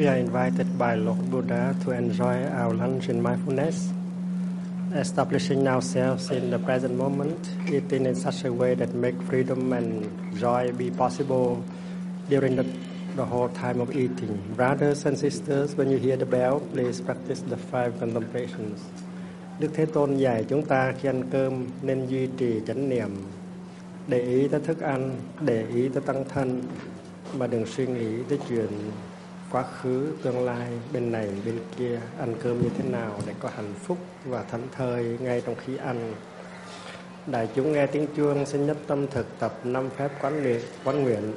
We are invited by Lord Buddha to enjoy our lunch in mindfulness, establishing ourselves in the present moment, eating in such a way that make freedom and joy be possible during the whole time of eating. Brothers and sisters, when you hear the bell, please practice the 5 contemplations. Đức Thế Tôn dạy chúng ta khi ăn cơm nên duy trì chánh niệm, để ý tới thức ăn, để ý tới tăng thân, mà đừng suy nghĩ tới chuyện quá khứ, tương lai, bên này, bên kia, ăn cơm như thế nào để có hạnh phúc và thảnh thơi ngay trong khi ăn. Đại chúng nghe tiếng chuông xin nhất tâm thực tập 5 phép quán nguyện.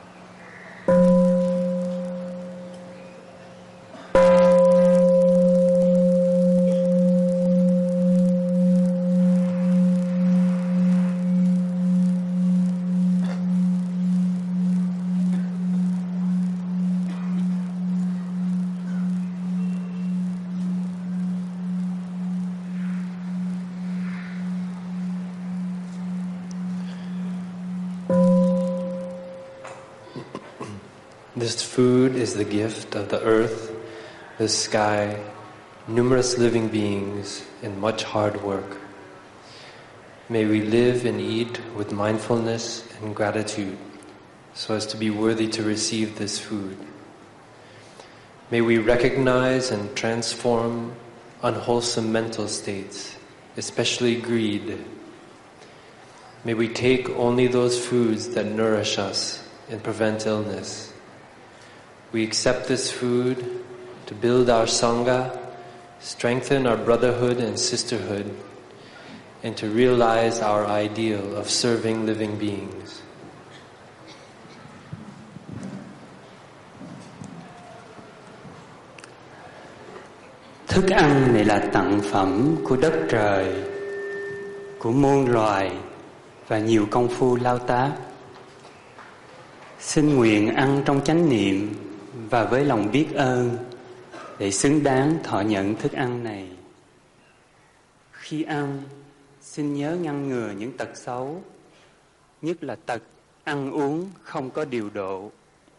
This food is the gift of the earth, the sky, numerous living beings, and much hard work. May we live and eat with mindfulness and gratitude so as to be worthy to receive this food. May we recognize and transform unwholesome mental states, especially greed. May we take only those foods that nourish us and prevent illness. We accept this food to build our Sangha, strengthen our brotherhood and sisterhood, and to realize our ideal of serving living beings. Thức ăn này là tặng phẩm của đất trời, của muôn loài và nhiều công phu lao tác. Xin nguyện ăn trong chánh niệm và với lòng biết ơn để xứng đáng thọ nhận thức ăn này. Khi ăn, xin nhớ ngăn ngừa những tật xấu, nhất là tật ăn uống không có điều độ.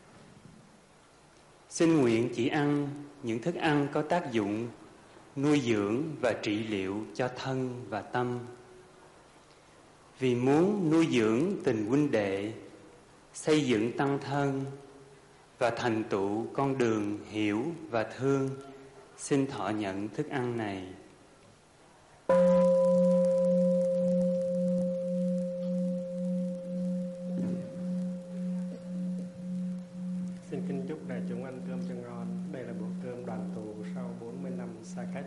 Xin nguyện chỉ ăn những thức ăn có tác dụng nuôi dưỡng và trị liệu cho thân và tâm. Vì muốn nuôi dưỡng tình huynh đệ, xây dựng tăng thân và thành tựu con đường hiểu và thương, xin thọ nhận thức ăn này. Xin kính chúc đại chúng ăn cơm cho ngon. Đây là bữa cơm đoàn tụ sau 40 năm xa cách.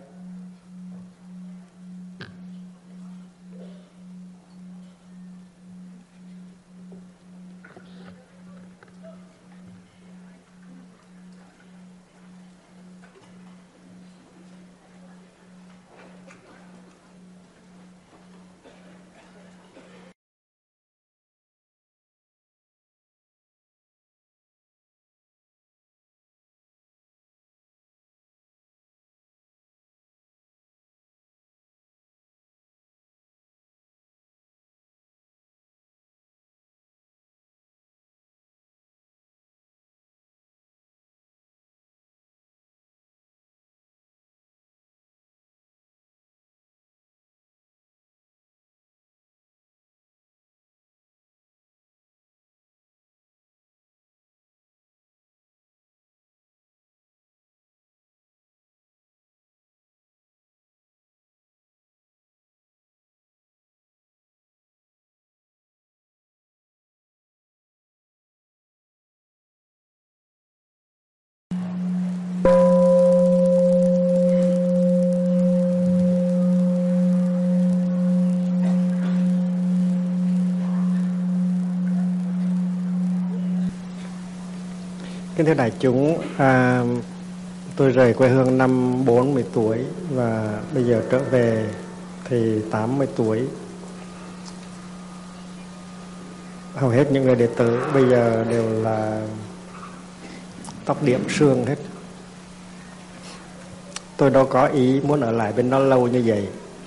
Kính thưa đại chúng, tôi rời quê hương năm 40 tuổi và bây giờ trở về thì 80 tuổi. Hầu hết những người đệ tử bây giờ đều là tóc điểm sương hết. Tôi đâu có ý muốn ở lại bên đó lâu như vậy.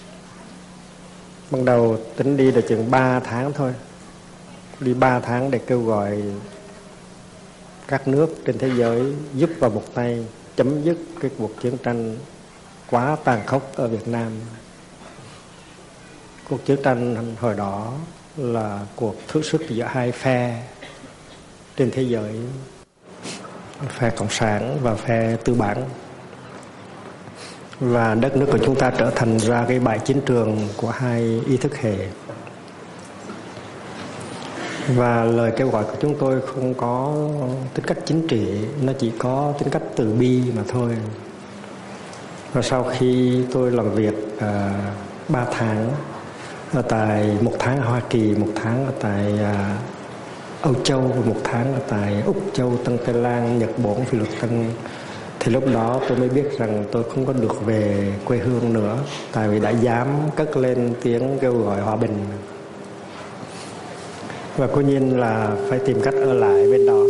Ban đầu tính đi được chừng 3 tháng thôi. Đi 3 tháng để kêu gọi các nước trên thế giới giúp vào một tay chấm dứt cái cuộc chiến tranh quá tàn khốc ở Việt Nam. Cuộc chiến tranh hồi đó là cuộc thử sức giữa hai phe trên thế giới, phe Cộng sản và phe tư bản. Và đất nước của chúng ta trở thành ra cái bãi chiến trường của hai ý thức hệ. Và lời kêu gọi của chúng tôi không có tính cách chính trị, nó chỉ có tính cách từ bi mà thôi. Và sau khi tôi làm việc 3 tháng ở tại 1 tháng ở Hoa Kỳ, 1 tháng ở tại Âu Châu và 1 tháng ở tại Úc Châu, Tân Tây Lan, Nhật Bản, Philippines, thì lúc đó tôi mới biết rằng tôi không có được về quê hương nữa, tại vì đã dám cất lên tiếng kêu gọi hòa bình. Và cố nhiên là phải tìm cách ở lại bên đó.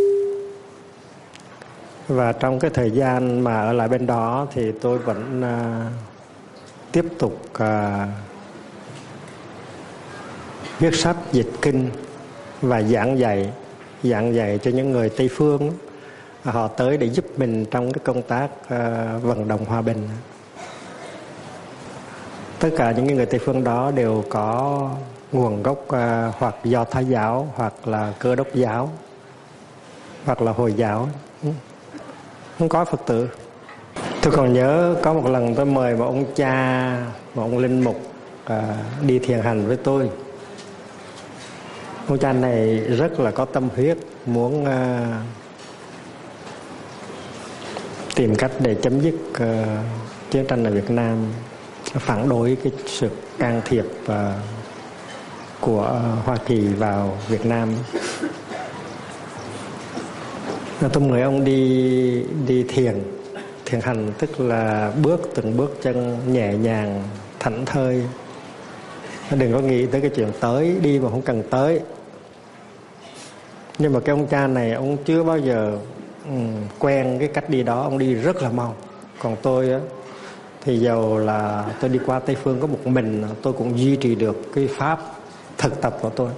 Và trong cái thời gian mà ở lại bên đó thì tôi vẫn tiếp tục viết sách, dịch kinh và giảng dạy cho những người Tây phương. Họ tới để giúp mình trong cái công tác vận động hòa bình. Tất cả những người Tây phương đó đều có nguồn gốc hoặc Do Thái giáo, hoặc là Cơ Đốc giáo, hoặc là Hồi giáo, không có Phật tử. Tôi còn nhớ có một lần tôi mời một ông cha, một ông linh mục đi thiền hành với tôi. Ông cha này rất là có tâm huyết, muốn tìm cách để chấm dứt chiến tranh ở Việt Nam, phản đối cái sự can thiệp của Hoa Kỳ vào Việt Nam. Tôi mời ông đi thiền hành, tức là từng bước chân nhẹ nhàng, thảnh thơi. Đừng có nghĩ tới cái chuyện tới đi mà không cần tới. Nhưng mà cái ông cha này ông chưa bao giờ quen cái cách đi đó, ông đi rất là mau. Còn tôi á, thì dầu là tôi đi qua Tây Phương có một mình, tôi cũng duy trì được cái pháp thực tập của tôi.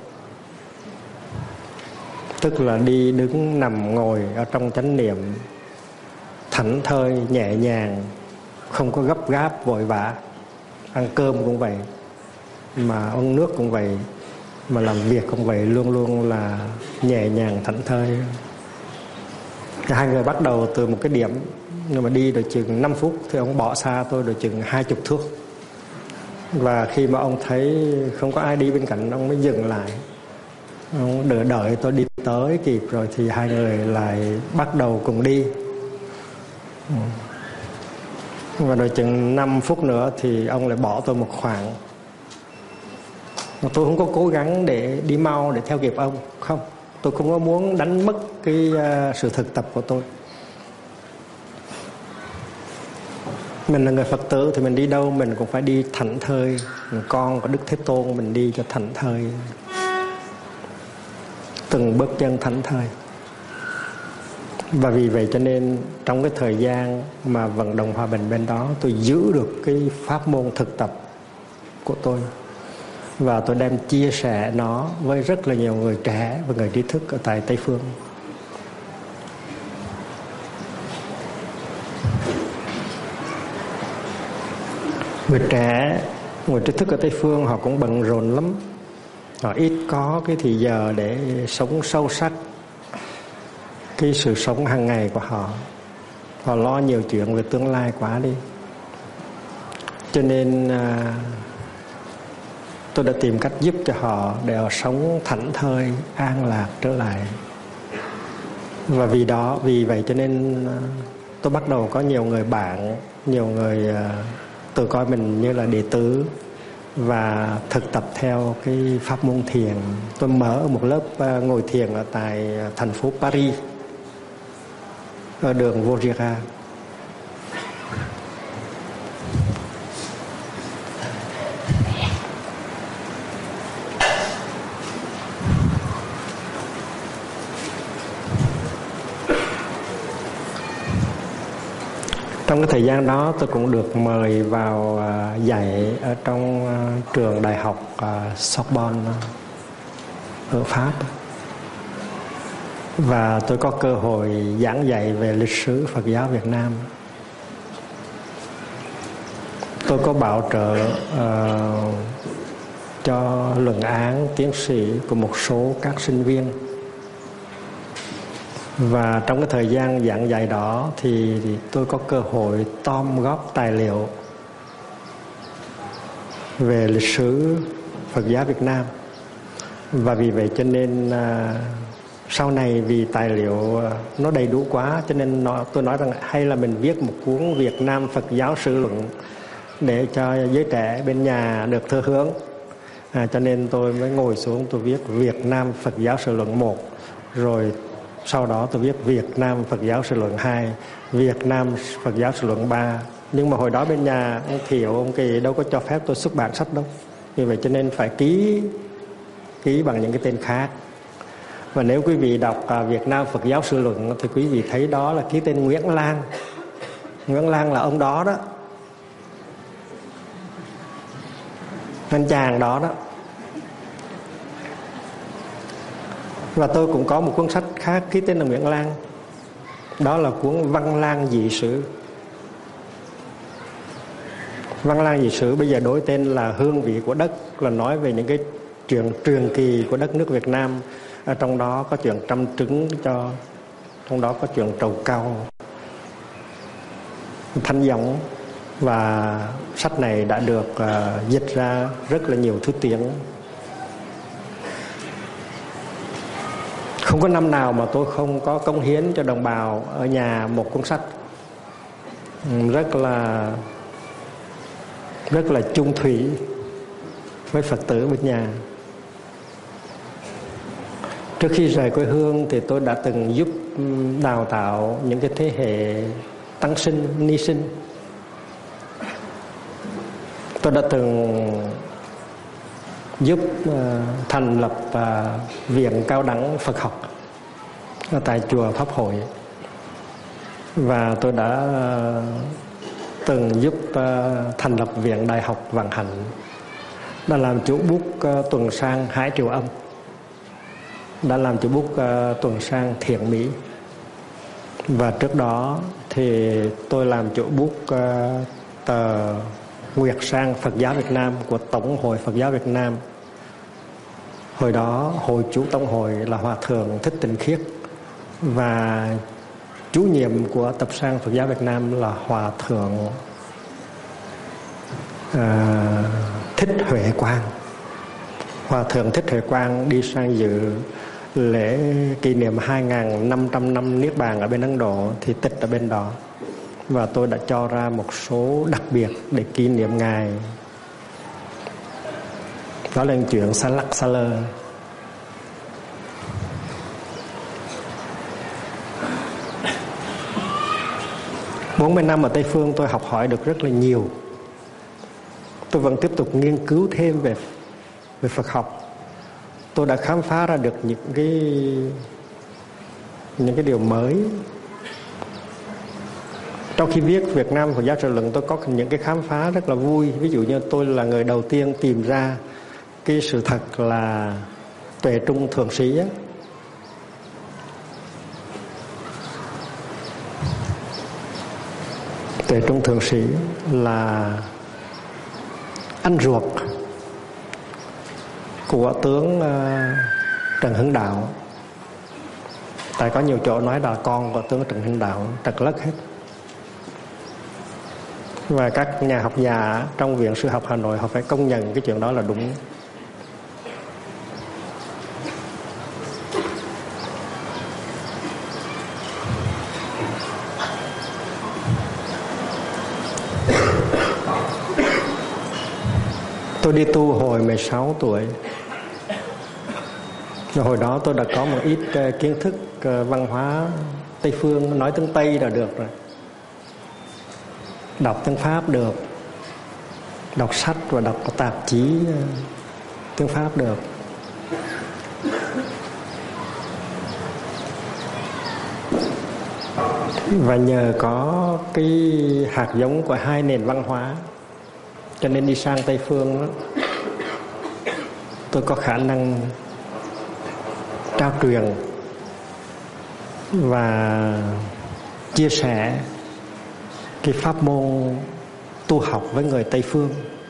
Tức là đi đứng nằm ngồi ở trong chánh niệm, thảnh thơi nhẹ nhàng, không có gấp gáp vội vã. Ăn cơm cũng vậy, mà uống nước cũng vậy, mà làm việc cũng vậy, luôn luôn là nhẹ nhàng thảnh thơi. Hai người bắt đầu từ một cái điểm, nhưng mà đi được chừng 5 phút thì ông bỏ xa tôi được chừng 20 thước. Và khi mà ông thấy không có ai đi bên cạnh, ông mới dừng lại. Ông đợi tôi đi tới kịp rồi thì hai người lại bắt đầu cùng đi. Và rồi chừng 5 phút nữa thì ông lại bỏ tôi một khoảng. Mà tôi không có cố gắng để đi mau để theo kịp ông. Không, tôi không có muốn đánh mất cái sự thực tập của tôi. Mình là người Phật tử thì mình đi đâu mình cũng phải đi thảnh thơi. Con của Đức Thế Tôn mình đi cho thảnh thơi, từng bước chân thảnh thơi. Và vì vậy cho nên trong cái thời gian mà vận động hòa bình bên đó, tôi giữ được cái pháp môn thực tập của tôi. Và tôi đem chia sẻ nó với rất là nhiều người trẻ và người trí thức ở tại Tây Phương. Người trẻ, người trí thức ở Tây Phương họ cũng bận rộn lắm. Họ ít có cái thời giờ để sống sâu sắc cái sự sống hàng ngày của họ. Họ lo nhiều chuyện về tương lai quá đi. Cho nên tôi đã tìm cách giúp cho họ để họ sống thảnh thơi, an lạc trở lại. Và vì vậy cho nên tôi bắt đầu có nhiều người bạn, nhiều người tự coi mình như là đệ tử và thực tập theo cái pháp môn thiền. Tôi mở một lớp ngồi thiền ở tại thành phố Paris, ở đường Vaugirard. Trong cái thời gian đó tôi cũng được mời vào dạy ở trong trường đại học Sorbonne ở Pháp. và tôi có cơ hội giảng dạy về lịch sử Phật giáo Việt Nam. Tôi có bảo trợ cho luận án tiến sĩ của một số các sinh viên. Và trong cái thời gian giảng dạy đó thì tôi có cơ hội tom góp tài liệu về lịch sử Phật giáo Việt Nam. Và vì vậy cho nên sau này vì tài liệu nó đầy đủ quá, cho nên tôi nói rằng hay là mình viết một cuốn Việt Nam Phật giáo sử luận để cho giới trẻ bên nhà được thừa hưởng. Cho nên tôi mới ngồi xuống tôi viết Việt Nam Phật giáo sử luận 1, rồi sau đó tôi viết Việt Nam Phật giáo sử luận 2, Việt Nam Phật giáo sử luận 3. Nhưng mà hồi đó bên nhà ông Thiệu, ông Kỳ đâu có cho phép tôi xuất bản sách đâu. Vì vậy cho nên phải ký bằng những cái tên khác. Và nếu quý vị đọc Việt Nam Phật giáo sử luận thì quý vị thấy đó là ký tên Nguyễn Lang. Nguyễn Lang là ông đó đó, anh chàng đó đó. Và tôi cũng có một cuốn sách khác ký tên là Nguyễn Lang, đó là cuốn Văn Lang Dị Sử. Văn Lang Dị Sử bây giờ đổi tên là Hương Vị của Đất, là nói về những cái chuyện truyền kỳ của đất nước Việt Nam. Ở trong đó có chuyện Trăm Trứng, trong đó có chuyện Trầu Cau, Thanh Giống. Và sách này đã được dịch ra rất là nhiều thứ tiếng. Không có năm nào mà tôi không có cống hiến cho đồng bào ở nhà một cuốn sách. Rất là chung thủy với Phật tử bên nhà. Trước khi rời quê hương thì tôi đã từng giúp đào tạo những cái thế hệ tăng sinh, ni sinh. Tôi đã từng giúp thành lập Viện Cao đẳng Phật học ở tại chùa Pháp Hội. Và tôi đã từng giúp thành lập Viện Đại học Vạn Hạnh, đã làm chủ bút tuần sang Hải Triều Âm, đã làm chủ bút tuần sang Thiện Mỹ. Và trước đó thì tôi làm chủ bút tờ Nguyệt Sang Phật giáo Việt Nam của Tổng hội Phật giáo Việt Nam. Hồi đó hội chủ tổng hội là Hòa thượng Thích Tịnh Khiết, và chủ nhiệm của tập sang Phật giáo Việt Nam là Hòa thượng Thích Huệ Quang. Hòa thượng Thích Huệ Quang đi sang dự lễ kỷ niệm 2.500 năm Niết Bàn ở bên Ấn Độ thì tịch ở bên đó. Và tôi đã cho ra một số đặc biệt để kỷ niệm Ngài. Đó là chuyện xa lắc xa lơ. Bốn mươi năm ở Tây Phương tôi học hỏi được rất là nhiều. Tôi vẫn tiếp tục nghiên cứu thêm về Phật học. Tôi đã khám phá ra được những cái điều mới. Trong khi viết Việt Nam Phật giáo sử luận, tôi có những cái khám phá rất là vui. Ví dụ như tôi là người đầu tiên tìm ra cái sự thật là tuệ trung thượng sĩ á. Tuệ trung thượng sĩ là anh ruột của tướng Trần Hưng Đạo. Tại có nhiều chỗ nói là con của tướng Trần Hưng Đạo, trật lất hết. Và các nhà học giả trong Viện Sư học Hà Nội họ phải công nhận cái chuyện đó là đúng. Tôi đi tu hồi 16 tuổi. Rồi hồi đó tôi đã có một ít kiến thức văn hóa Tây Phương, nói tiếng Tây là được rồi. Đọc tiếng Pháp được, đọc sách và đọc tạp chí tiếng Pháp được. Và nhờ có cái hạt giống của hai nền văn hóa, cho nên đi sang Tây Phương đó, tôi có khả năng trao truyền và chia sẻ cái pháp môn tu học với người Tây phương.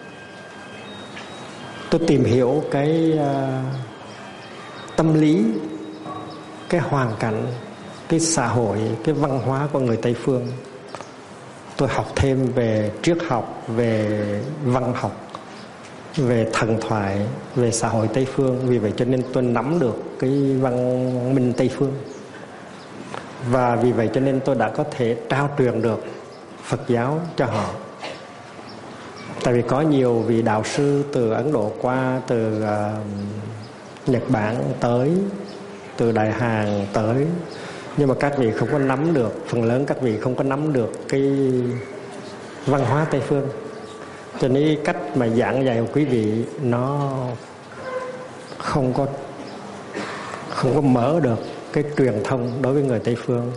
Tôi tìm hiểu cái tâm lý, cái hoàn cảnh, cái xã hội, cái văn hóa của người Tây phương. Tôi học thêm về triết học, về văn học, về thần thoại, về xã hội Tây phương. Vì vậy cho nên tôi nắm được cái văn minh Tây phương. Và vì vậy cho nên tôi đã có thể trao truyền được Phật giáo cho họ. Tại vì có nhiều vị đạo sư từ Ấn Độ qua, từ Nhật Bản tới, từ Đại Hàn tới, nhưng mà các vị không có nắm được, phần lớn các vị không có nắm được cái văn hóa Tây phương. Cho nên cách mà giảng dạy của quý vị nó không có mở được cái truyền thông đối với người Tây phương.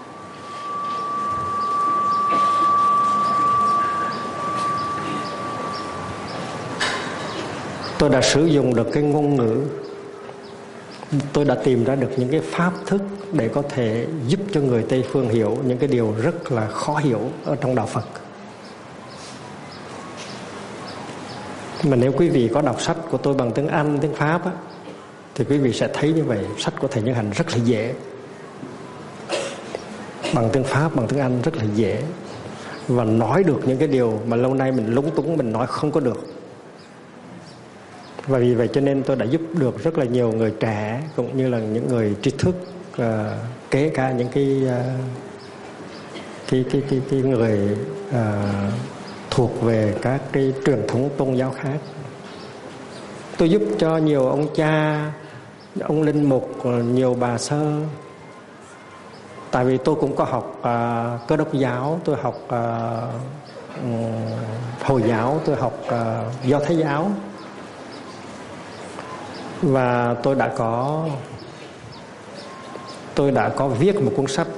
Tôi đã sử dụng được cái ngôn ngữ, tôi đã tìm ra được những cái pháp thức để có thể giúp cho người Tây phương hiểu những cái điều rất là khó hiểu ở trong đạo Phật. Mà nếu quý vị có đọc sách của tôi bằng tiếng Anh, tiếng Pháp á, thì quý vị sẽ thấy như vậy. Sách của Thầy Nhân Hạnh rất là dễ, bằng tiếng Pháp, bằng tiếng Anh rất là dễ, và nói được những cái điều mà lâu nay mình lúng túng, mình nói không có được. Và vì vậy cho nên tôi đã giúp được rất là nhiều người trẻ cũng như là những người trí thức, kể cả những cái người thuộc về các cái truyền thống tôn giáo khác. Tôi giúp cho nhiều ông cha, ông linh mục, nhiều bà sơ. Tại vì tôi cũng có học Cơ Đốc giáo, tôi học Hồi giáo, tôi học Do Thái giáo. Và tôi đã có viết một cuốn sách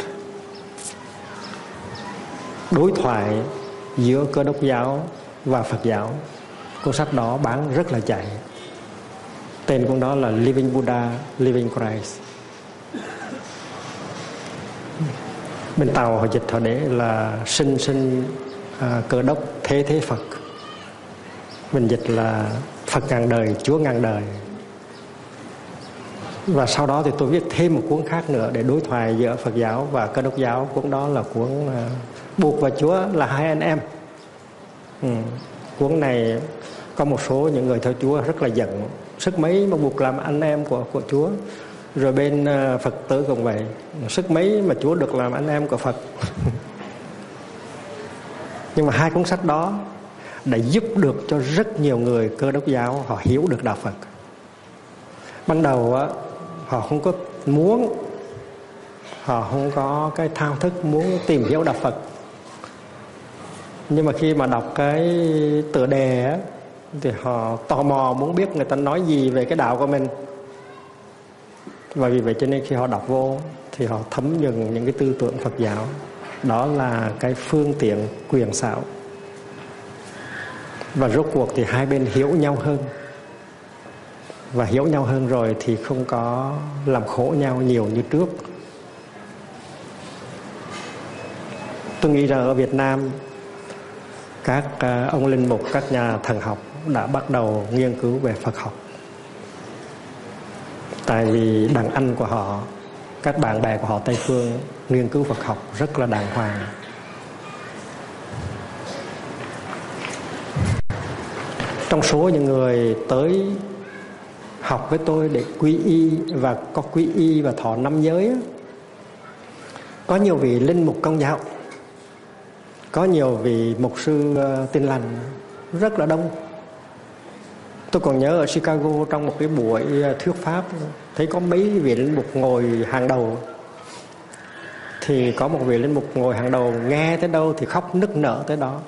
đối thoại giữa Cơ Đốc giáo và Phật giáo. Cuốn sách đó bán rất là chạy. Tên cuốn đó là Living Buddha, Living Christ. Bên Tàu họ dịch họ để là sinh Cơ Đốc thế Phật. Mình dịch là Phật ngàn đời, Chúa ngàn đời. Và sau đó thì tôi viết thêm một cuốn khác nữa để đối thoại giữa Phật giáo và Cơ Đốc giáo. Cuốn đó là cuốn Buộc và Chúa là hai anh em. Cuốn này có một số những người theo Chúa rất là giận, sức mấy mà buộc làm anh em của Chúa. Rồi bên Phật tử cũng vậy, sức mấy mà Chúa được làm anh em của Phật. Nhưng mà hai cuốn sách đó đã giúp được cho rất nhiều người Cơ Đốc giáo họ hiểu được đạo Phật. Ban đầu á, họ không có muốn, họ không có cái thao thức muốn tìm hiểu đạo Phật. Nhưng mà khi mà đọc cái tựa đề á, thì họ tò mò muốn biết người ta nói gì về cái đạo của mình. Và vì vậy cho nên khi họ đọc vô thì họ thấm nhuần những cái tư tưởng Phật giáo. Đó là cái phương tiện quyền xảo. Và rốt cuộc thì hai bên hiểu nhau hơn. Và hiểu nhau hơn rồi thì không có làm khổ nhau nhiều như trước. Tôi nghĩ rằng ở Việt Nam, các ông linh mục, các nhà thần học đã bắt đầu nghiên cứu về Phật học. Tại vì đàn anh của họ, các bạn bè của họ Tây phương nghiên cứu Phật học rất là đàng hoàng. Trong số những người tới học với tôi để quy y và có quy y và thọ 5 giới, có nhiều vị linh mục Công giáo, có nhiều vị mục sư Tin Lành, rất là đông. Tôi còn nhớ ở Chicago trong một cái buổi thuyết pháp, thấy có mấy vị linh mục ngồi hàng đầu. Thì có một vị linh mục ngồi hàng đầu, nghe tới đâu thì khóc nức nở tới đó.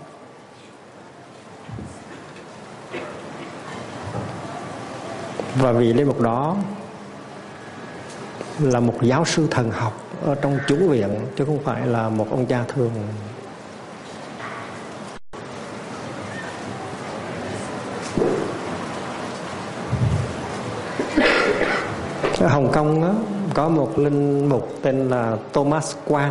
Và vị linh mục đó là một giáo sư thần học ở trong chủng viện, chứ không phải là một ông cha thường. Ở Hồng Kông á, Có một linh mục tên là Thomas Quang.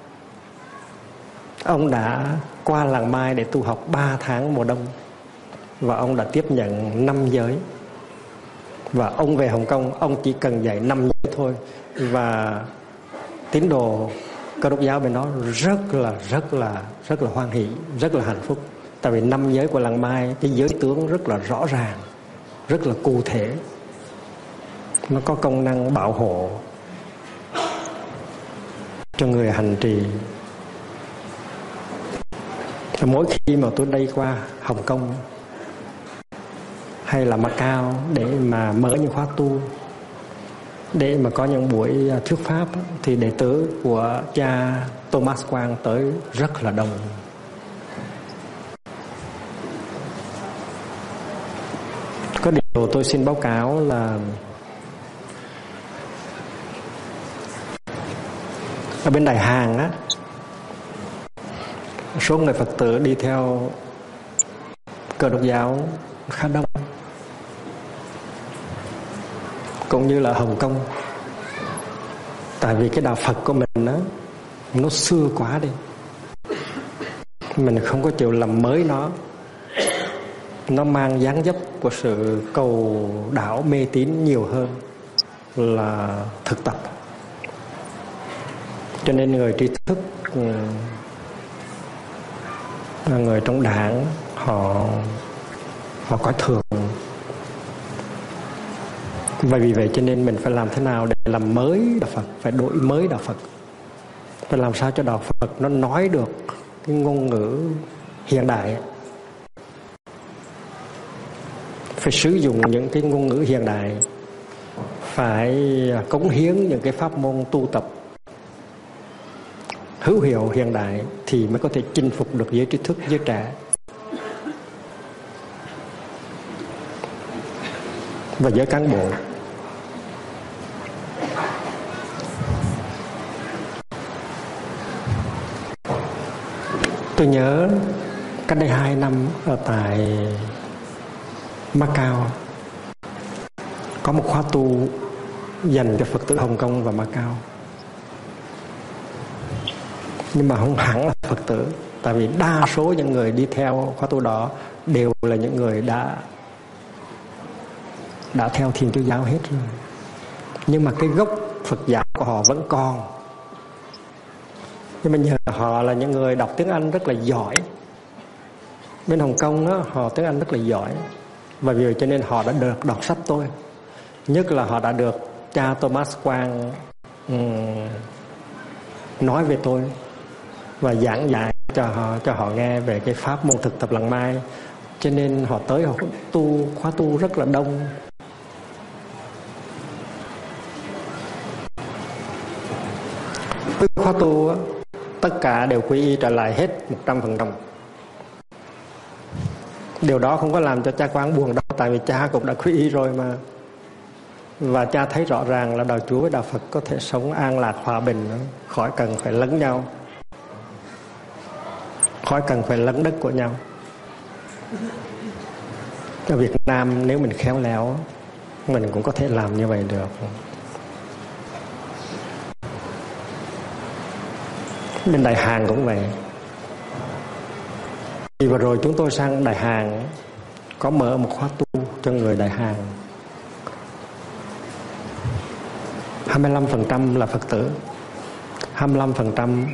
Ông đã qua làng Mai để tu học 3 tháng mùa đông, và ông đã tiếp nhận 5 giới. Và ông về Hồng Kông, ông chỉ cần dạy 5 giới thôi. Và tín đồ Cơ Đốc giáo bên đó rất là hoan hỷ, rất là hạnh phúc. Tại vì 5 giới của làng Mai, cái giới tướng rất là rõ ràng, rất là cụ thể. Nó có công năng bảo hộ cho người hành trì. Mỗi khi mà tôi đi qua Hồng Kông hay là Macau để mà mở những khóa tu, để mà có những buổi thuyết pháp, thì đệ tử của cha Thomas Quang tới rất là đông. Có điều tôi xin báo cáo là ở bên Đại Hàn á, số người Phật tử đi theo Cơ Đốc giáo khá đông, cũng như là Hồng Kông. Tại vì cái đạo Phật của mình á, nó xưa quá đi, mình không có chịu làm mới nó mang dáng dấp của sự cầu đảo mê tín nhiều hơn là thực tập. Cho nên người trí thức, người trong đảng, họ coi thường. Và vì vậy cho nên mình phải làm thế nào để làm mới đạo Phật, phải đổi mới đạo Phật, phải làm sao cho đạo Phật nó nói được cái ngôn ngữ hiện đại, phải sử dụng những cái ngôn ngữ hiện đại, phải cống hiến những cái pháp môn tu tập hữu hiệu hiện đại, thì mới có thể chinh phục được giới trí thức, giới trẻ. Và giới cán bộ. Tôi nhớ cách đây 2 năm ở tại Macau có một khóa tu dành cho Phật tử Hồng Kông và Macau. Nhưng mà không hẳn là Phật tử, tại vì đa số những người đi theo khóa tu đó đều là những người đã theo Thiên Chúa giáo hết rồi. Nhưng mà cái gốc Phật giáo của họ vẫn còn. Nhưng mà nhờ họ là những người đọc tiếng Anh rất là giỏi. Bên Hồng Kông đó, họ tiếng Anh rất là giỏi. Và vì vậy cho nên họ đã được đọc sách tôi. Nhất là họ đã được cha Thomas Quang nói về tôi và giảng dạy cho họ nghe về cái pháp môn thực tập làng Mai. Cho nên họ tới, họ tu khóa tu rất là đông. Với khóa tu á, tất cả đều quy y trở lại hết 100%. Điều đó không có làm cho cha Quang buồn đâu, tại vì cha cũng đã quy y rồi mà. Và cha thấy rõ ràng là đạo Chúa với đạo Phật có thể sống an lạc hòa bình, khỏi cần phải lấn nhau, khỏi cần phải lấn đất của nhau. Ở Việt Nam nếu mình khéo léo, mình cũng có thể làm như vậy được. Bên Đại Hàn cũng vậy. Thì vừa rồi chúng tôi sang Đại Hàn có mở một khóa tu cho người Đại Hàn. 25% là Phật tử, 25%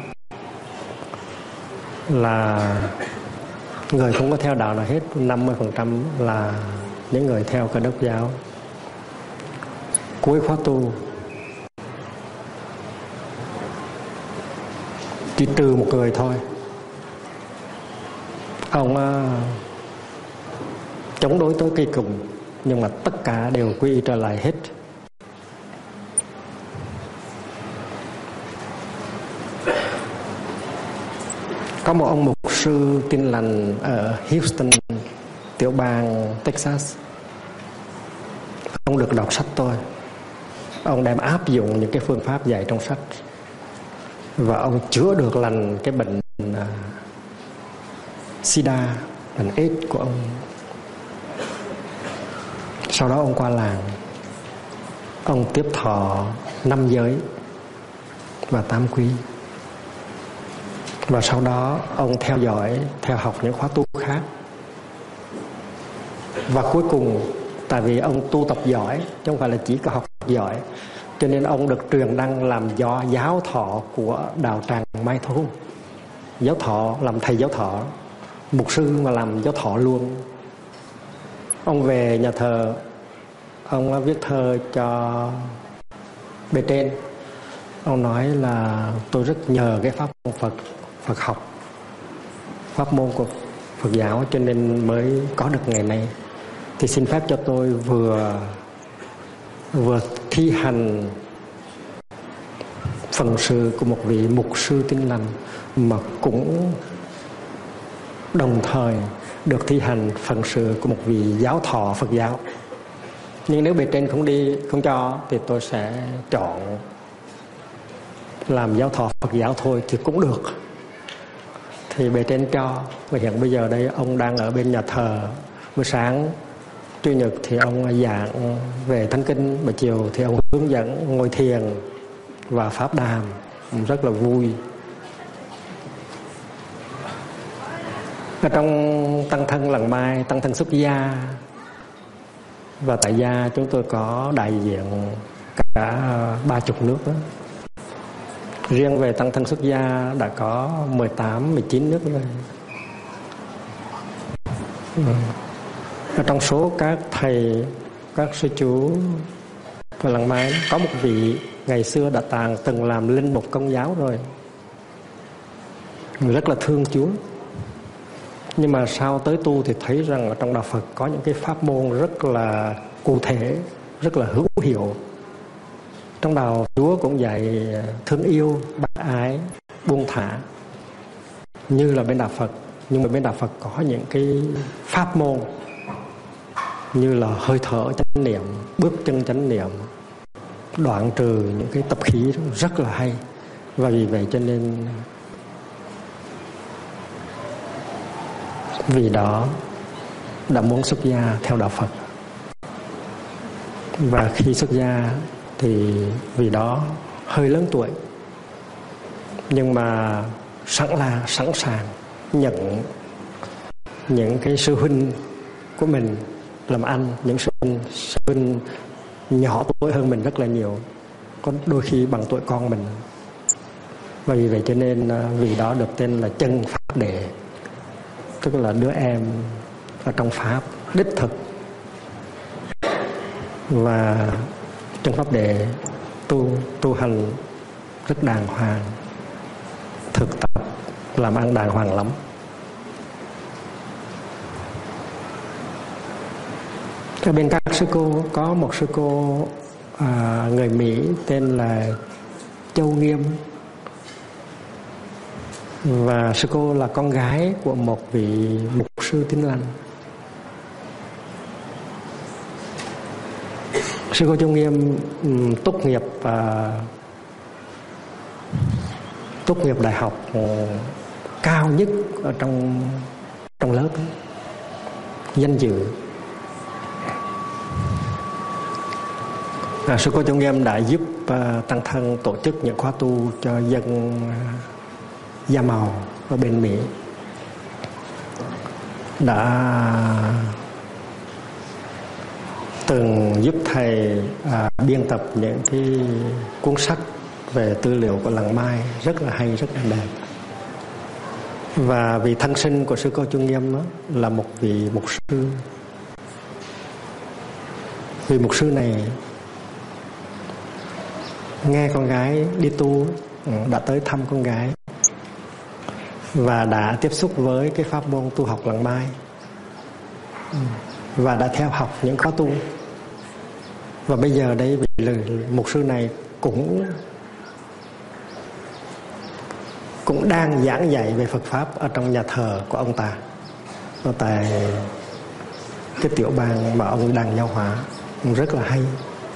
là người không có theo đạo nào hết, 50% là những người theo Cơ Đốc giáo. Cuối khóa tu chỉ trừ một người thôi, ông chống đối tới cây cùng, nhưng mà tất cả đều quy y trở lại hết. Có một ông mục sư Tin Lành ở Houston, tiểu bang Texas. Ông được đọc sách tôi. Ông đem áp dụng những cái phương pháp dạy trong sách, và ông chữa được lành cái bệnh SIDA, bệnh AIDS của ông. Sau đó ông qua làng, ông tiếp thọ 5 giới và 8 quy. Và sau đó ông theo học những khóa tu khác. Và cuối cùng, tại vì ông tu tập giỏi, chứ không phải là chỉ có học giỏi, cho nên ông được truyền đăng làm giáo thọ của đạo tràng Mai Thôn. Giáo thọ, làm thầy giáo thọ, mục sư mà làm giáo thọ luôn. Ông về nhà thờ, ông viết thơ cho bề trên. Ông nói là tôi rất nhờ cái pháp môn Phật học, pháp môn của Phật giáo, cho nên mới có được ngày nay. Thì xin phép cho tôi vừa thi hành phần sự của một vị mục sư Tin Lành, mà cũng đồng thời được thi hành phần sự của một vị giáo thọ Phật giáo. Nhưng nếu bề trên không cho thì tôi sẽ chọn làm giáo thọ Phật giáo thôi thì cũng được. Thì bề trên cho. Và hiện bây giờ đây ông đang ở bên nhà thờ. Buổi sáng Chủ nhật thì ông giảng về Thánh Kinh, buổi chiều thì ông hướng dẫn ngồi thiền và pháp đàm, rất là vui. Ở trong tăng thân Làng Mai, tăng thân xuất gia và tại gia, chúng tôi có đại diện cả 30 nước đó. Riêng về tăng thân xuất gia đã có 18-19 nước rồi. Ở trong số các thầy, các sư chú và Làng Mai, có một vị ngày xưa đã từng làm linh mục Công giáo rồi, rất là thương Chúa. Nhưng mà sau tới tu thì thấy rằng ở trong đạo Phật có những cái pháp môn rất là cụ thể, rất là hữu hiệu. Trong đạo Chúa cũng dạy thương yêu, bác ái, buông thả như là bên đạo Phật. Nhưng mà bên đạo Phật có những cái pháp môn như là hơi thở chánh niệm, bước chân chánh niệm, đoạn trừ những cái tập khí rất là hay. Và vì vậy cho nên vì đó đã muốn xuất gia theo đạo Phật. Và khi xuất gia thì vì đó hơi lớn tuổi, nhưng mà sẵn sàng nhận những cái sư huynh của mình làm anh, những sư huynh nhỏ tuổi hơn mình rất là nhiều, có đôi khi bằng tuổi con mình. Và vì vậy cho nên vì đó được tên là chân Pháp Đệ, tức là đứa em ở trong Pháp đích thực. Và chân Pháp Đệ tu hành rất đàng hoàng, thực tập làm ăn đàng hoàng lắm. Ở bên các sư cô có một sư cô người Mỹ tên là Châu Nghiêm, và sư cô là con gái của một vị mục sư Tin Lành. Sư cô Châu Nghiêm tốt nghiệp đại học cao nhất ở trong lớp, danh dự. Sư cô Châu Nghiêm đã giúp tăng thân tổ chức những khóa tu cho dân da màu ở bên Mỹ, đã từng giúp thầy biên tập những cái cuốn sách về tư liệu của Làng Mai rất là hay, rất là đẹp. Và vị thân sinh của sư cô Châu Nghiêm đó là một vị mục sư. Vị mục sư này nghe con gái đi tu, đã tới thăm con gái và đã tiếp xúc với cái pháp môn tu học Làng Mai, và đã theo học những khóa tu. Và bây giờ đây vị mục sư này cũng đang giảng dạy về Phật pháp ở trong nhà thờ của ông ta, ở tại cái tiểu bang mà ông đang giáo hóa, rất là hay.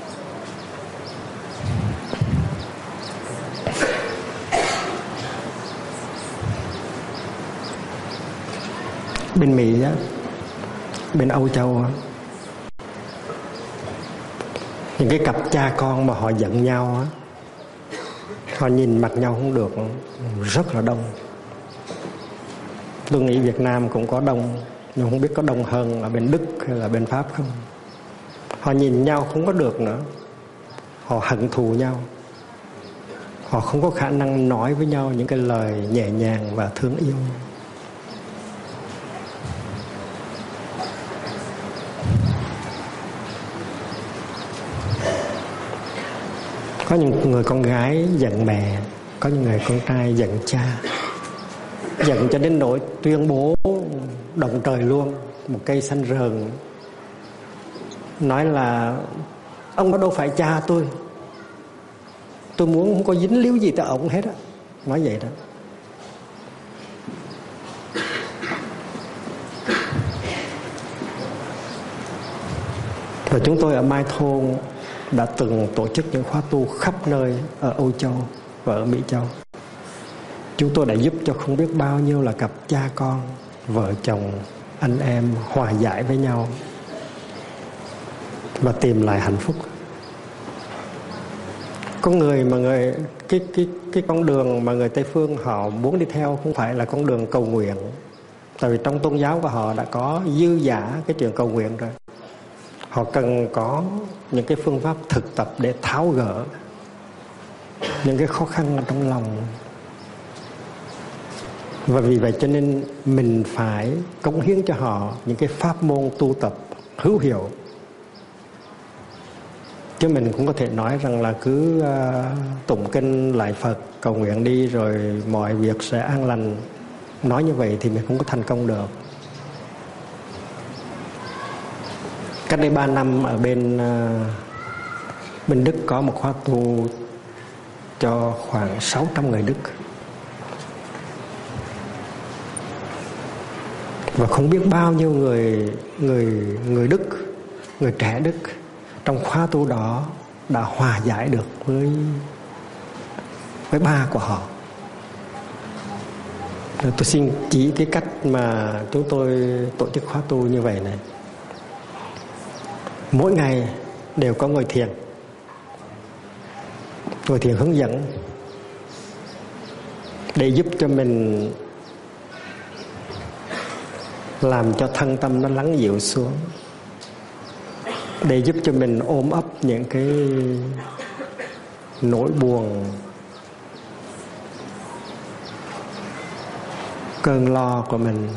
Bên Mỹ á, bên Âu Châu á, Những cái cặp cha con mà họ giận nhau á, họ nhìn mặt nhau không được, rất là đông. Tôi nghĩ Việt Nam cũng có đông, nhưng không biết có đông hơn ở bên Đức hay là bên Pháp không. Họ nhìn nhau không có được nữa, họ hận thù nhau, họ không có khả năng nói với nhau những cái lời nhẹ nhàng và thương yêu. Có những người con gái giận mẹ, có những người con trai giận cha, giận cho đến nỗi tuyên bố động trời luôn, một cây xanh rờn, nói là ông đó đâu phải cha tôi muốn không có dính líu gì tới ông hết á, nói vậy đó. Và chúng tôi ở Mai Thôn đã từng tổ chức những khóa tu khắp nơi ở Âu Châu và ở Mỹ Châu. Chúng tôi đã giúp cho không biết bao nhiêu là cặp cha con, vợ chồng, anh em hòa giải với nhau và tìm lại hạnh phúc. Có người mà cái con đường mà người Tây phương họ muốn đi theo không phải là con đường cầu nguyện, tại vì trong tôn giáo của họ đã có dư dả cái chuyện cầu nguyện rồi. Họ cần có những cái phương pháp thực tập để tháo gỡ những cái khó khăn ở trong lòng. Và vì vậy cho nên mình phải cống hiến cho họ những cái pháp môn tu tập hữu hiệu. Chứ mình cũng có thể nói rằng là cứ tụng kinh lại Phật, cầu nguyện đi rồi mọi việc sẽ an lành. Nói như vậy thì mình không có thành công được. Cách đây 3 năm ở bên Đức có một khóa tu cho khoảng 600 người Đức. Và không biết bao nhiêu người Đức, người trẻ Đức trong khóa tu đó đã hòa giải được với ba của họ. Tôi xin chỉ cái cách mà chúng tôi tổ chức khóa tu như vậy này. Mỗi ngày đều có ngồi thiền hướng dẫn để giúp cho mình làm cho thân tâm nó lắng dịu xuống, để giúp cho mình ôm ấp những cái nỗi buồn, cơn lo của mình.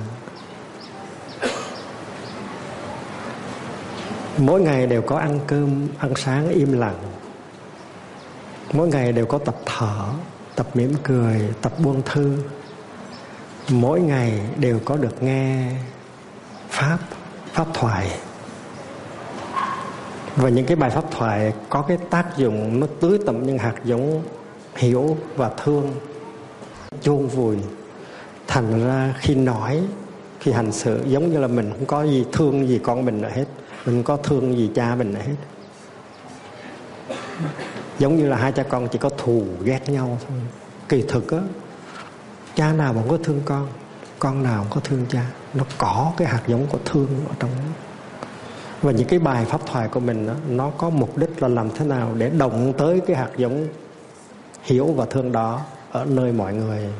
Mỗi ngày đều có ăn cơm, ăn sáng im lặng. Mỗi ngày đều có tập thở, tập mỉm cười, tập buông thư. Mỗi ngày đều có được nghe pháp thoại. Và những cái bài pháp thoại có cái tác dụng nó tưới tẩm những hạt giống hiểu và thương, chôn vùi. Thành ra khi nói, khi hành sự giống như là mình không có gì thương gì con mình nữa hết, mình không có thương gì cha mình nữa hết. Giống như là hai cha con chỉ có thù ghét nhau thôi. Kỳ thực á, cha nào mà không có thương con nào không có thương cha. Nó có cái hạt giống của thương ở trong đó. Và những cái bài pháp thoại của mình đó, nó có mục đích là làm thế nào để động tới cái hạt giống hiểu và thương đó ở nơi mọi người.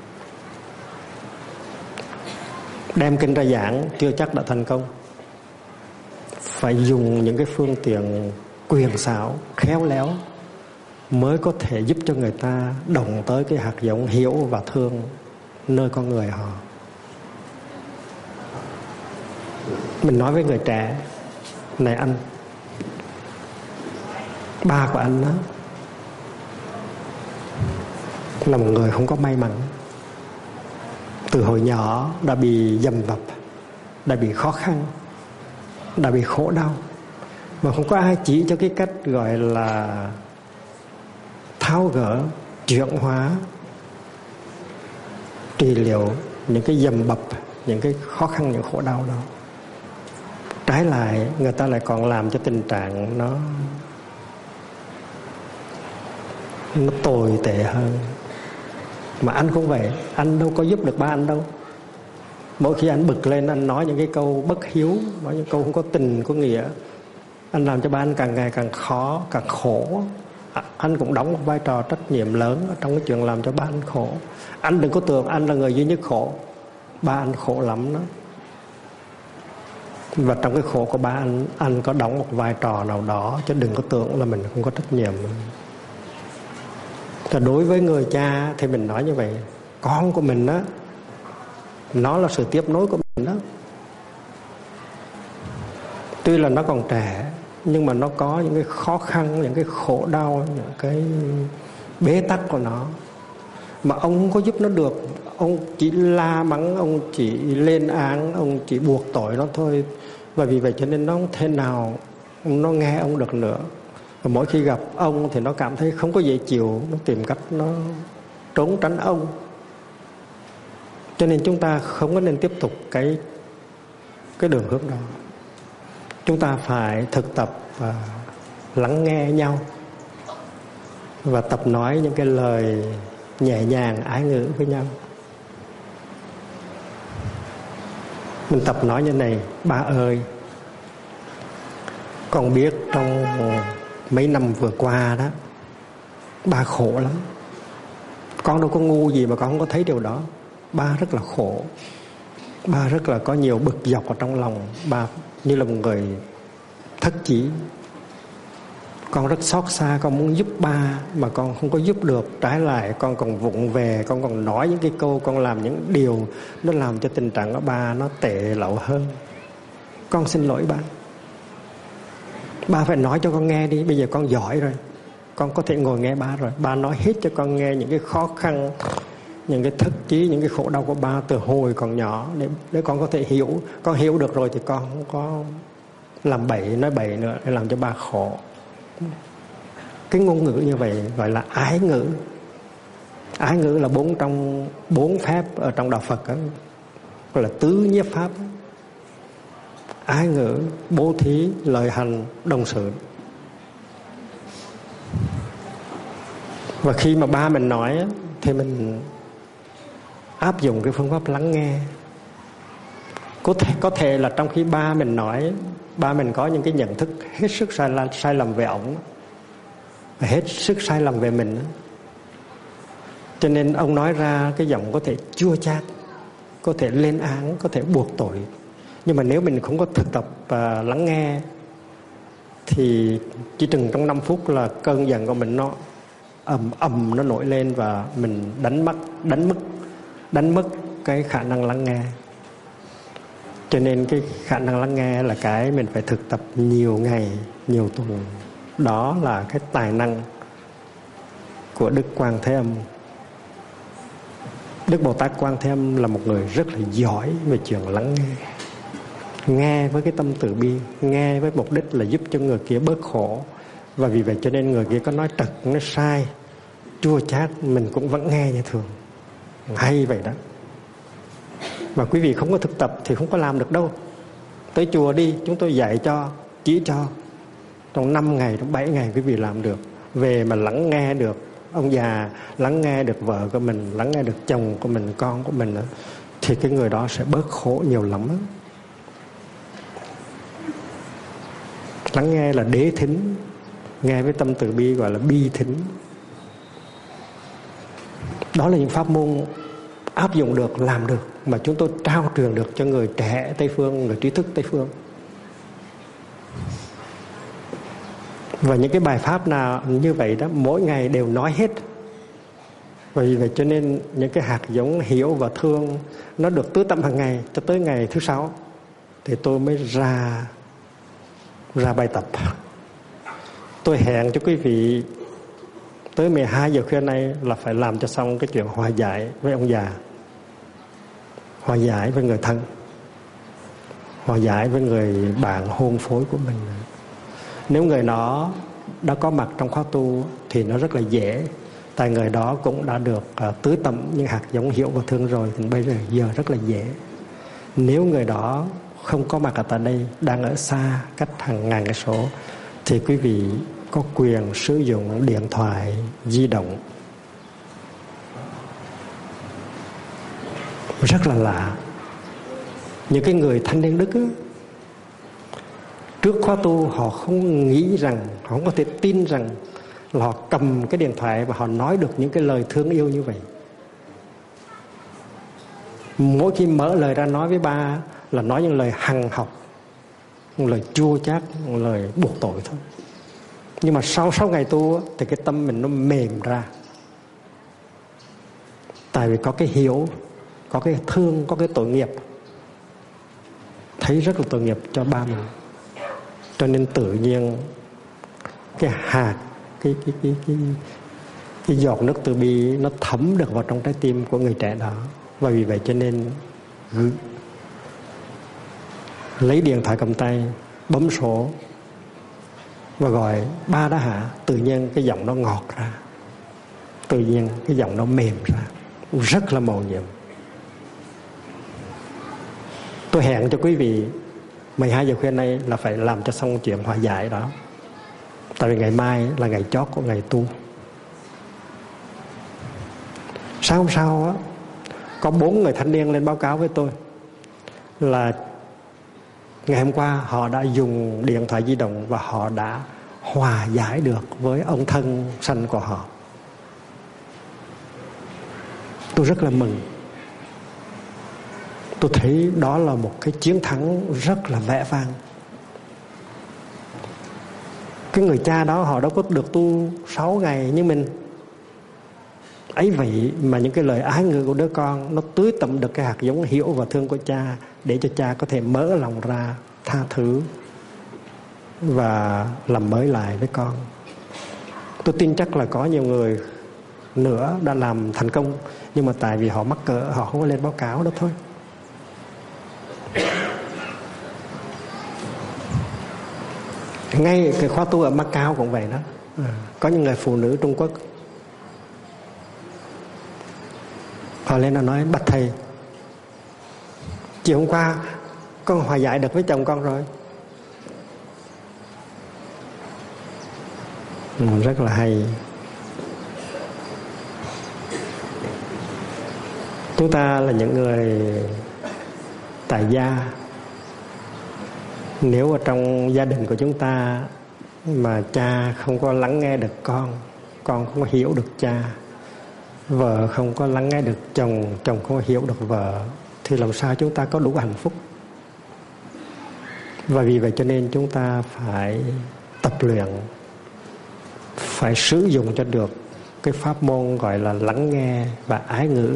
Đem kinh ra giảng chưa chắc đã thành công. Phải dùng những cái phương tiện quyền xảo, khéo léo mới có thể giúp cho người ta động tới cái hạt giống hiểu và thương nơi con người họ. Mình nói với người trẻ: này anh, ba của anh đó là một người không có may mắn. Từ hồi nhỏ đã bị dầm vập, đã bị khó khăn, đã bị khổ đau, mà không có ai chỉ cho cái cách gọi là tháo gỡ, chuyển hóa, trị liệu những cái dầm bập, những cái khó khăn, những khổ đau đó. Trái lại, người ta lại còn làm cho tình trạng nó tồi tệ hơn. Mà anh không vậy, anh đâu có giúp được ba anh đâu. Mỗi khi anh bực lên, anh nói những cái câu bất hiếu, nói những câu không có tình, có nghĩa, Anh làm cho ba anh càng ngày càng khó, càng khổ. Anh cũng đóng một vai trò trách nhiệm lớn trong cái chuyện làm cho ba anh khổ. Anh đừng có tưởng anh là người duy nhất khổ. Ba anh khổ lắm đó. Và trong cái khổ của ba anh có đóng một vai trò nào đó, chứ đừng có tưởng là mình không có trách nhiệm. Và đối với người cha thì mình nói như vậy, con của mình đó, nó là sự tiếp nối của mình đó. Tuy là nó còn trẻ, nhưng mà nó có những cái khó khăn, những cái khổ đau, những cái bế tắc của nó mà ông không có giúp nó được. Ông chỉ la mắng, ông chỉ lên án, ông chỉ buộc tội nó thôi. Và vì vậy cho nên nó không thể nào nó nghe ông được nữa. Và mỗi khi gặp ông thì nó cảm thấy không có dễ chịu, nó tìm cách nó trốn tránh ông. Cho nên chúng ta không có nên tiếp tục cái đường hướng đó. Chúng ta phải thực tập và lắng nghe nhau, và tập nói những cái lời nhẹ nhàng, ái ngữ với nhau. Mình tập nói như này: ba ơi, con biết trong mấy năm vừa qua đó, ba khổ lắm. Con đâu có ngu gì mà con không có thấy điều đó. Ba rất là khổ. Ba rất là có nhiều bực dọc ở trong lòng. Ba như là một người thất chí. Con rất xót xa, con muốn giúp ba mà con không có giúp được. Trái lại con còn vụng về, con còn nói những cái câu, con làm những điều nó làm cho tình trạng của ba nó tệ lậu hơn. Con xin lỗi ba. Ba phải nói cho con nghe đi. Bây giờ con giỏi rồi, con có thể ngồi nghe ba rồi. Ba nói hết cho con nghe những cái khó khăn, những cái thất chí, những cái khổ đau của ba từ hồi còn nhỏ, để con có thể hiểu. Con hiểu được rồi thì con không có làm bậy, nói bậy nữa để làm cho ba khổ. Cái ngôn ngữ như vậy gọi là ái ngữ. Ái ngữ là bốn phép ở trong đạo Phật đó, gọi là tứ nhiếp pháp. Ái ngữ, bố thí, lời hành, đồng sự. Và khi mà ba mình nói thì mình áp dụng cái phương pháp lắng nghe. Có thể là trong khi ba mình nói, ba mình có những cái nhận thức hết sức sai lầm về ổng, và hết sức sai lầm về mình. Cho nên ông nói ra cái giọng có thể chua chát, có thể lên án, có thể buộc tội. Nhưng mà nếu mình không có thực tập và lắng nghe thì chỉ chừng trong 5 phút là cơn giận của mình nó ầm nó nổi lên, và mình đánh mất cái khả năng lắng nghe. Cho nên cái khả năng lắng nghe là cái mình phải thực tập nhiều ngày, nhiều tuần. Đó là cái tài năng của Đức Quan Thế Âm. Đức Bồ Tát Quan Thế Âm là một người rất là giỏi về chuyện lắng nghe. Nghe với cái tâm từ bi, nghe với mục đích là giúp cho người kia bớt khổ. Và vì vậy cho nên người kia có nói trật, nói sai, chua chát, mình cũng vẫn nghe như thường. Hay vậy đó. Mà quý vị không có thực tập thì không có làm được đâu. Tới chùa đi, chúng tôi dạy cho, chỉ cho. Trong 5 ngày, trong 7 ngày quý vị làm được. Về mà lắng nghe được ông già, lắng nghe được vợ của mình, lắng nghe được chồng của mình, con của mình, thì cái người đó sẽ bớt khổ nhiều lắm. Lắng nghe là đế thính. Nghe với tâm từ bi gọi là bi thính. Đó là những pháp môn áp dụng được, làm được, mà chúng tôi trao truyền được cho người trẻ Tây Phương, người trí thức Tây Phương. Và những cái bài pháp nào như vậy đó, mỗi ngày đều nói hết. Vì vậy cho nên những cái hạt giống hiểu và thương nó được tưới tẩm hàng ngày, cho tới ngày thứ 6 thì tôi mới ra bài tập. Tôi hẹn cho quý vị tới 12 giờ khuya nay là phải làm cho xong cái chuyện hòa giải với ông già, hòa giải với người thân, hòa giải với người bạn hôn phối của mình. Nếu người đó đã có mặt trong khóa tu thì nó rất là dễ, tại người đó cũng đã được tưới tẩm những hạt giống hiểu và thương rồi, thì bây giờ rất là dễ. Nếu người đó không có mặt ở tại đây, đang ở xa, cách hàng ngàn cây số, thì quý vị có quyền sử dụng điện thoại di động. Rất là lạ. Những cái người thanh niên Đức á, Trước khóa tu họ không nghĩ rằng, họ không có thể tin rằng là họ cầm cái điện thoại và họ nói được những cái lời thương yêu như vậy. Mỗi khi mở lời ra nói với ba là nói những lời hằn học, những lời chua chát, những lời buộc tội thôi. Nhưng mà sau 6 ngày tu thì cái tâm mình nó mềm ra. Tại vì có cái hiểu, có cái thương, có cái tội nghiệp. Thấy rất là tội nghiệp cho ba mình. Cho nên tự nhiên cái hạt, cái giọt nước từ bi nó thấm được vào trong trái tim của người trẻ đó. Và vì vậy cho nên lấy điện thoại cầm tay, bấm số và gọi ba đã hả. Tự nhiên cái giọng nó ngọt ra, tự nhiên cái giọng nó mềm ra, rất là mầu nhiệm. Tôi hẹn cho quý vị 12 giờ khuya nay là phải làm cho xong chuyện hòa giải đó. Tại vì ngày mai là ngày chót của ngày tu. Sáng hôm sau á, có 4 người thanh niên lên báo cáo với tôi là ngày hôm qua họ đã dùng điện thoại di động và họ đã hòa giải được với ông thân sanh của họ. Tôi rất là mừng. Tôi thấy đó là một cái chiến thắng rất là vẻ vang. Cái người cha đó họ đâu có được tu 6 ngày như mình. Ấy vậy mà những cái lời ái ngữ của đứa con nó tưới tẩm được cái hạt giống hiểu và thương của cha, để cho cha có thể mở lòng ra, tha thứ và làm mới lại với con. Tôi tin chắc là có nhiều người nữa đã làm thành công, nhưng mà tại vì họ mắc cỡ, họ không có lên báo cáo đó thôi. Ngay cái khóa tu ở Macau cũng vậy đó. Có những người phụ nữ Trung Quốc, họ lên nó nói: bạch thầy, chiều hôm qua con hòa giải được với chồng con rồi. Rất là hay. Chúng ta là những người tại gia. Nếu ở trong gia đình của chúng ta mà cha không có lắng nghe được con không có hiểu được cha, vợ không có lắng nghe được chồng, chồng không có hiểu được vợ, thì làm sao chúng ta có đủ hạnh phúc? Và vì vậy cho nên chúng ta phải tập luyện, phải sử dụng cho được cái pháp môn gọi là lắng nghe và ái ngữ.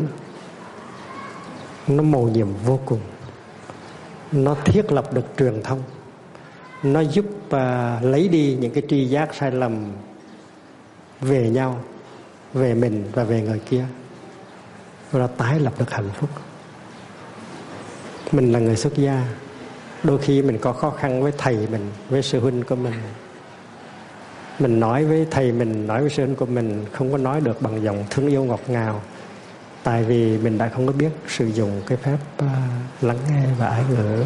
Nó mầu nhiệm vô cùng. Nó thiết lập được truyền thông. Nó giúp lấy đi những cái tri giác sai lầm về nhau, về mình và về người kia. Nó tái lập được hạnh phúc. Mình là người xuất gia, đôi khi mình có khó khăn với thầy mình, với sư huynh của mình. Mình nói với thầy mình, nói với sư huynh của mình không có nói được bằng giọng thương yêu ngọt ngào. Tại vì mình đã không có biết sử dụng cái phép lắng nghe và ái ngữ.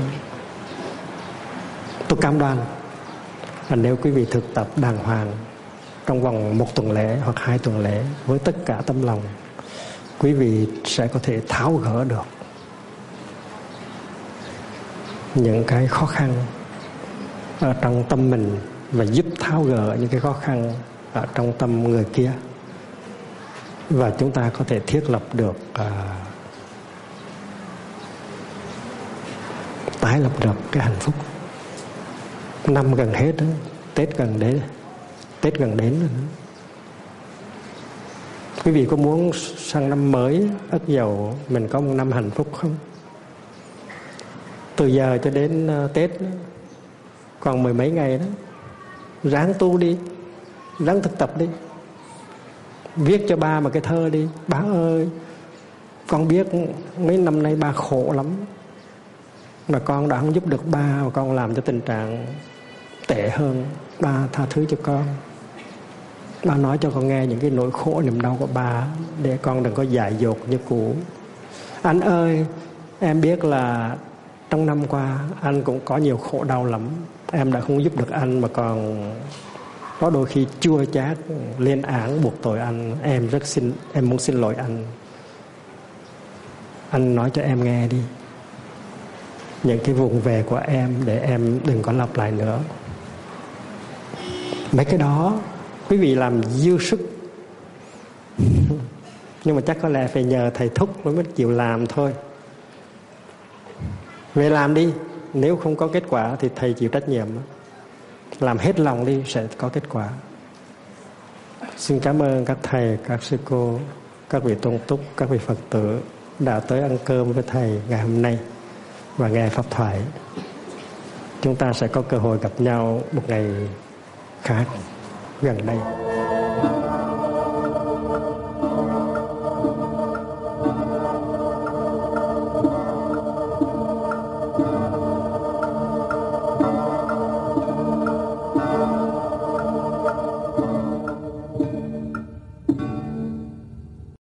Tôi cam đoan là nếu quý vị thực tập đàng hoàng trong vòng 1 tuần lễ hoặc 2 tuần lễ với tất cả tấm lòng, quý vị sẽ có thể tháo gỡ được những cái khó khăn ở trong tâm mình và giúp tháo gỡ những cái khó khăn ở trong tâm người kia. Và chúng ta có thể thiết lập được tái lập được cái hạnh phúc. Năm gần hết đó, Tết gần đến rồi. Quý vị có muốn sang năm mới Ất Dậu mình có một năm hạnh phúc không? Từ giờ cho đến Tết còn 10 mấy ngày đó, ráng tu đi, ráng thực tập đi. Viết cho ba một cái thơ đi: ba ơi, con biết mấy năm nay ba khổ lắm, mà con đã không giúp được ba, mà con làm cho tình trạng tệ hơn. Ba tha thứ cho con. Ba nói cho con nghe những cái nỗi khổ niềm đau của ba, để con đừng có dại dột như cũ. Anh ơi, em biết là trong năm qua anh cũng có nhiều khổ đau lắm. Em đã không giúp được anh, mà còn có đôi khi chua chát, lên án buộc tội anh. Em muốn xin lỗi anh. Anh nói cho em nghe đi. những cái vụng về của em để em đừng có lặp lại nữa. Mấy cái đó quý vị làm dư sức. Nhưng mà chắc có lẽ phải nhờ thầy thúc mới chịu làm thôi. Về làm đi. Nếu không có kết quả thì thầy chịu trách nhiệm. Làm hết lòng đi sẽ có kết quả. Xin cảm ơn các thầy, các sư cô, các vị tôn túc, các vị Phật tử đã tới ăn cơm với thầy ngày hôm nay và nghe pháp thoại. Chúng ta sẽ có cơ hội gặp nhau một ngày khác gần đây.